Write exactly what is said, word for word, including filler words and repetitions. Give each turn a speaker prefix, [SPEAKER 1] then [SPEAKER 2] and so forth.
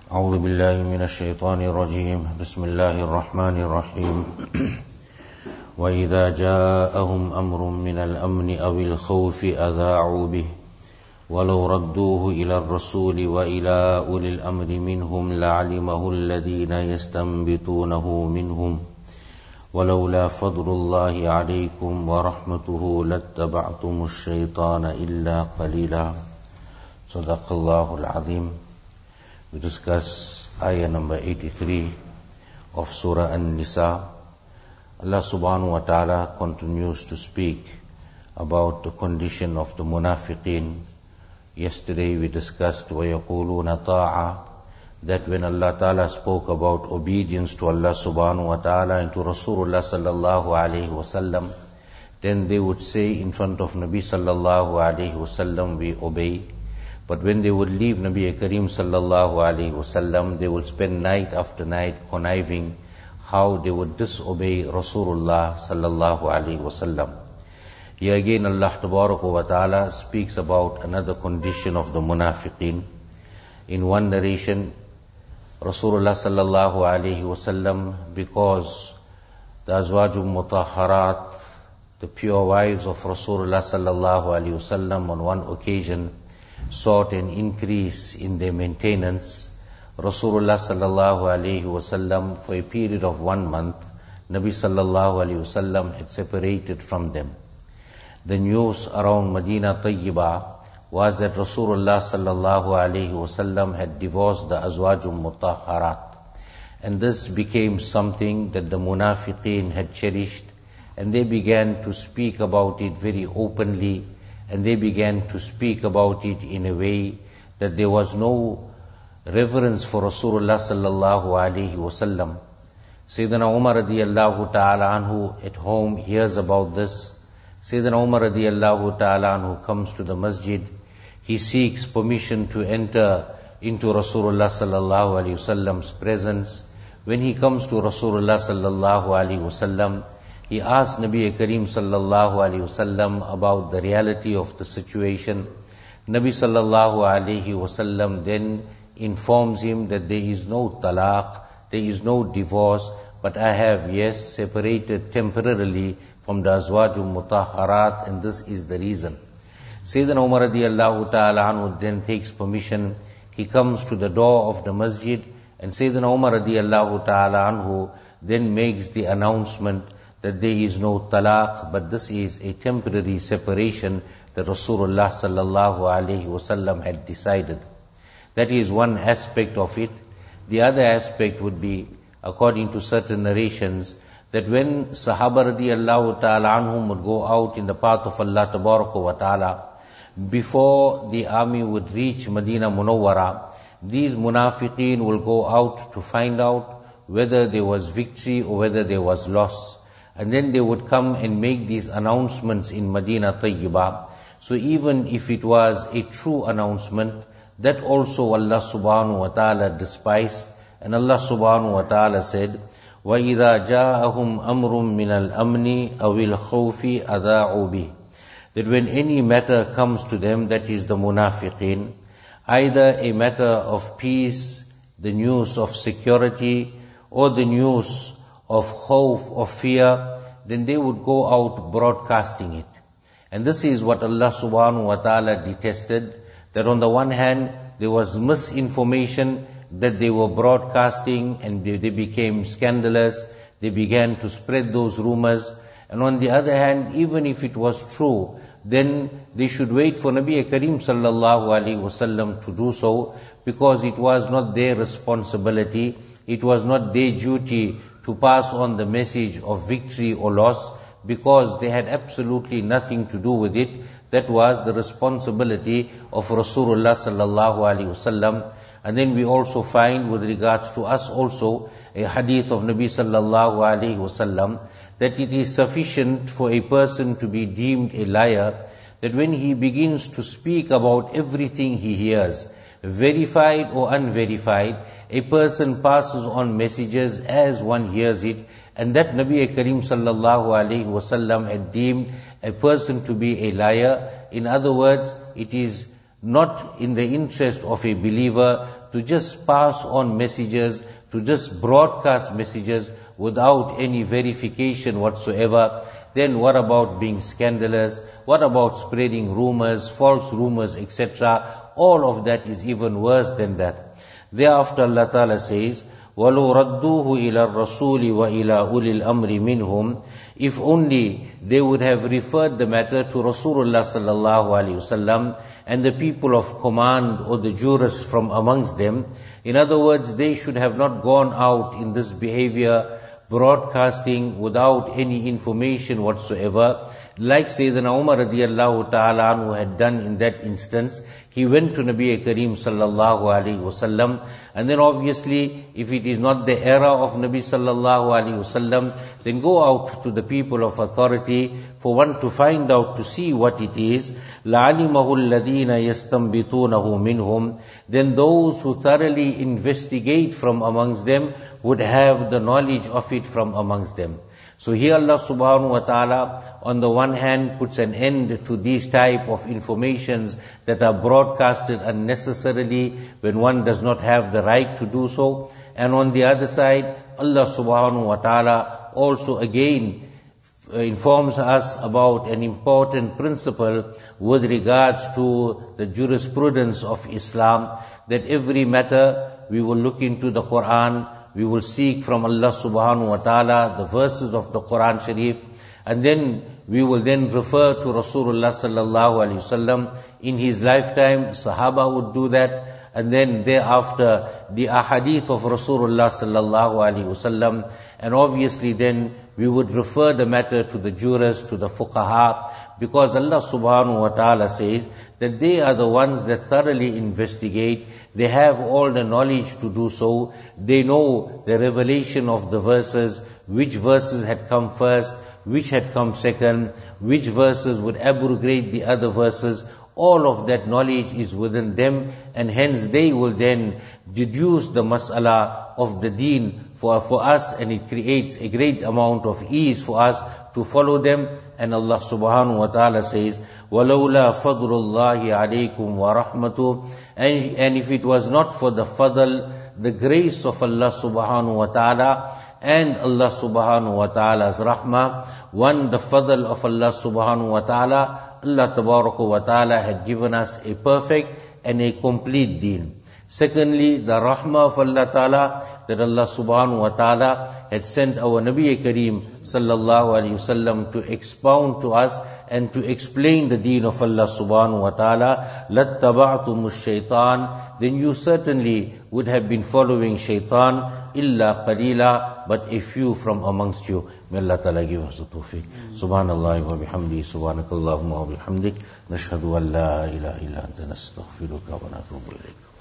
[SPEAKER 1] أعوذ بالله من الشيطان الرجيم بسم الله الرحمن الرحيم وإذا جاءهم أمر من الأمن أو الخوف أذاعوا به ولو ردوه إلى الرسول وإلى أولي الأمر منهم لعلمه الذين يستنبطونه منهم ولولا فضل الله عليكم ورحمته لاتبعتم الشيطان إلا قليلا. صدق الله العظيم. We discuss ayah number eighty-three of Surah An-Nisa. Allah subhanahu wa ta'ala continues to speak about the condition of the munafiqeen. Yesterday we discussed وَيَقُولُونَ طَاعَةً, that when Allah ta'ala spoke about obedience to Allah subhanahu wa ta'ala and to Rasulullah sallallahu alayhi wa sallam, then they would say in front of Nabi sallallahu alayhi wa sallam, we obey. But when they would leave Nabi Kareem sallallahu alayhi wasallam, they would spend night after night conniving how they would disobey Rasulullah sallallahu alayhi wasallam. Here again Allah tabaraka wa ta'ala speaks about another condition of the munafiqeen. In one narration, Rasulullah sallallahu alayhi wasallam, because the azwajul mutahharat, the pure wives of Rasulullah sallallahu alayhi wasallam, on one occasion sought an increase in their maintenance. Rasulullah sallallahu alayhi wasallam, for a period of one month, Nabi sallallahu alayhi wasallam had separated from them. The news around Medina Tayyibah was that Rasulullah sallallahu alayhi wasallam had divorced the azwajul mutahharat, and this became something that the munafiqeen had cherished, and they began to speak about it very openly. And they began to speak about it in a way that there was no reverence for Rasulullah sallallahu alaihi wasallam. Sayyidina Umar radiyallahu ta'ala anhu at home hears about this. Sayyidina Umar radiyallahu ta'ala anhu comes to the masjid. He seeks permission to enter into Rasulullah sallallahu alaihi wasallam's presence. When he comes to Rasulullah sallallahu alaihi wasallam, he asked Nabi Kareem sallallahu alayhi wasallam about the reality of the situation. Nabi sallallahu alayhi wasallam then informs him that there is no talaq, there is no divorce, but I have, yes, separated temporarily from the azwajul mutahharat, and this is the reason. Sayyidina Umar radiyallahu ta'ala anhu then takes permission. He comes to the door of the masjid, and Sayyidina Umar radiyallahu ta'ala anhu then makes the announcement that there is no talaq, but this is a temporary separation that Rasulullah sallallahu alayhi wasallam had decided. That is one aspect of it. The other aspect would be, according to certain narrations, that when Sahaba radiyallahu ta'ala anhum would go out in the path of Allah tabaraka wa ta'ala, before the army would reach Medina Munawwara, these munafiqeen will go out to find out whether there was victory or whether there was loss. And then they would come and make these announcements in Medina Tayyibah. So even if it was a true announcement, that also Allah subhanahu wa ta'ala despised. And Allah subhanahu wa ta'ala said, وَإِذَا جَاءَهُمْ أَمْرٌ مِّنَ الْأَمْنِ أَوِ الْخَوْفِ أَذَاعُوا بِهِ. That when any matter comes to them, that is the munafiqeen, either a matter of peace, the news of security, or the news of khawf, of fear, then they would go out broadcasting it. And this is what Allah subhanahu wa ta'ala detested, that on the one hand, there was misinformation that they were broadcasting, and they, they became scandalous, they began to spread those rumors. And on the other hand, even if it was true, then they should wait for Nabi Kareem sallallahu alaihi wasallam to do so, because it was not their responsibility, it was not their duty to pass on the message of victory or loss, because they had absolutely nothing to do with it. That was the responsibility of Rasulullah sallallahu alaihi wasallam. And then we also find, with regards to us also, a hadith of Nabi sallallahu alaihi wasallam, that it is sufficient for a person to be deemed a liar, that when he begins to speak about everything he hears, verified or unverified, a person passes on messages as one hears it, and that Nabi Kareem sallallahu alayhi wasallam had deemed a person to be a liar. In other words, it is not in the interest of a believer to just pass on messages, to just broadcast messages without any verification whatsoever, then what about being scandalous? What about spreading rumors, false rumors, et cetera? All of that is even worse than that. Thereafter Allah Ta'ala says, وَلَوْ رَدُّوهُ إِلَى الرَّسُولِ وَإِلَى أُولِي الْأَمْرِ مِنْهُمْ. If only they would have referred the matter to Rasulullah sallallahu alaihi wasallam and the people of command or the jurists from amongst them. In other words, they should have not gone out in this behavior, broadcasting without any information whatsoever, like Sayyidina Umar radiyallahu ta'ala anhu had done in that instance. He went to Nabi Kareem sallallahu alaihi wasallam, and then obviously, if it is not the era of Nabi sallallahu alaihi wasallam, then go out to the people of authority for one to find out, to see what it is. لَعَلِمَهُ الَّذِينَ يَسْتَنْبِطُونَهُ مِنْهُمْ. Then those who thoroughly investigate from amongst them would have the knowledge of it from amongst them. So here Allah subhanahu wa ta'ala on the one hand puts an end to these type of informations that are broadcasted unnecessarily when one does not have the right to do so. And on the other side, Allah subhanahu wa ta'ala also again informs us about an important principle with regards to the jurisprudence of Islam, that every matter we will look into the Quran, we will seek from Allah subhanahu wa ta'ala the verses of the Quran Sharif, and then we will then refer to Rasulullah sallallahu alaihi wasallam. In his lifetime, Sahaba would do that, and then thereafter the ahadith of Rasulullah sallallahu alaihi wasallam, and obviously then we would refer the matter to the jurists, to the fuqaha, because Allah subhanahu wa ta'ala says that they are the ones that thoroughly investigate. They have all the knowledge to do so. They know the revelation of the verses, which verses had come first, which had come second, which verses would abrogate the other verses. All of that knowledge is within them, and hence they will then deduce the mas'ala of the deen for, for us, and it creates a great amount of ease for us to follow them. And Allah subhanahu wa ta'ala says, وَلَوْلَا فَضْلُ اللَّهِ عَلَيْكُمْ وَرَحْمَتُهُ. And, and if it was not for the fadl, the grace of Allah subhanahu wa ta'ala, and Allah subhanahu wa ta'ala's rahmah, one, the fadl of Allah subhanahu wa ta'ala, Allah tabaraka wa ta'ala had given us a perfect and a complete deen. Secondly, the rahmah of Allah ta'ala, that Allah subhanahu wa ta'ala had sent our Nabi Kareem sallallahu alayhi wasallam to expound to us and to explain the deen of Allah subhanahu wa ta'ala. لَاتَّبَعْتُمُ الشَّيْطَانِ. Then you certainly would have been following shaitan, illa qalila, but a few from amongst you. May Allah ta'ala give us the tawfiq. Subhanallah wa bihamdi, subhanakallahumma wa bihamdik, nashhadu an la ilaha illa anta nastaghfiruka wa natubu ilayk.